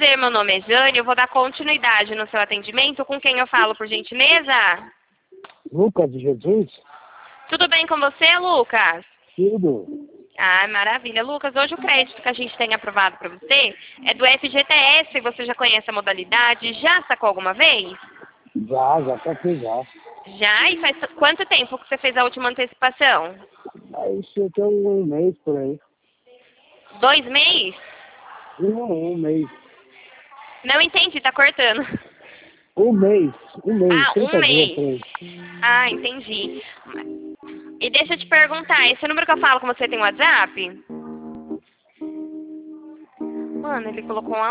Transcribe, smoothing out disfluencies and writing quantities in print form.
prazer, meu nome é Jane, eu vou dar continuidade no seu atendimento. Com quem eu falo, por gentileza? Lucas de Jesus? Tudo bem com você, Lucas? Tudo. Ah, maravilha. Lucas, hoje o crédito que a gente tem aprovado para você é do FGTS. Você já conhece a modalidade? Já sacou alguma vez? Já saquei já. Já? E faz quanto tempo que você fez a última antecipação? Aí isso tem um mês por aí. 2 meses? Um mês. Não entendi, tá cortando. Um mês. Ah, 30 um dias mês. por aí. Ah, entendi. E deixa eu te perguntar, esse número que eu falo com você tem WhatsApp? Mano, ele colocou um